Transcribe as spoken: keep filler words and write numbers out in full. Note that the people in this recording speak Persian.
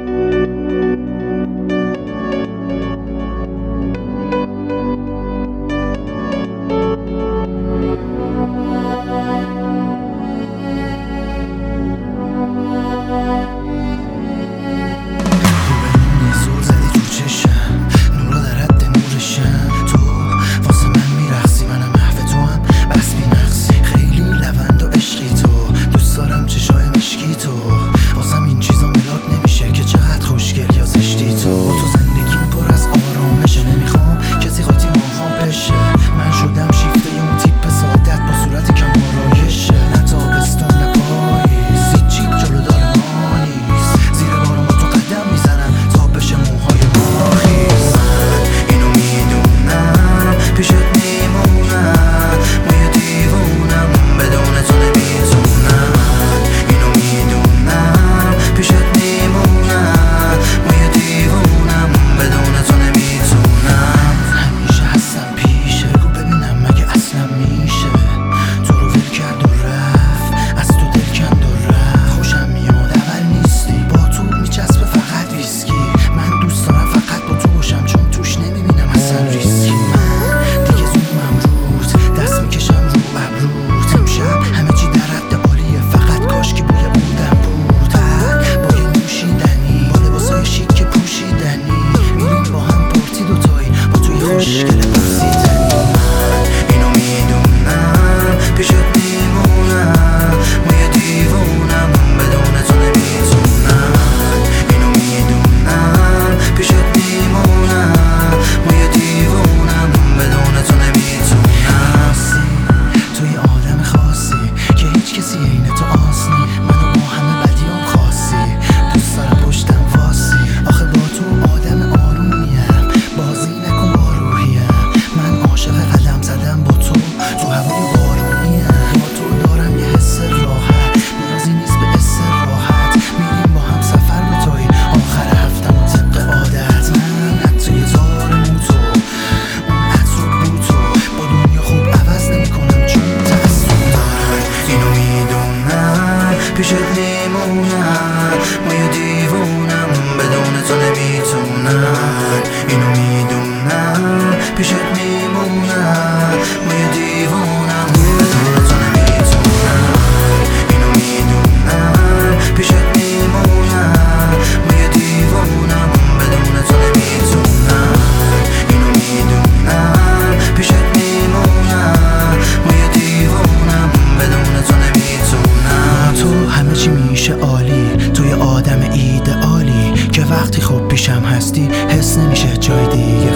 پیشت میمونم، ما یه دیوونم بدون تو نمیتونم. اینو میدونم پیشت میمونم، ما یه دیوونم بدون تو نمیتونم. اینو میدونم پیشت میمونم، ما یه دیوونم بدون تو نمیتونم. اینو میدونم پیشت میمونم، ما یه دیوونم بدون تو نمیتونم. تو همه چی میشه عالی، توی آدم ایدئالی که وقتی خوب پیشم هستی حس نمیشه جای دیگه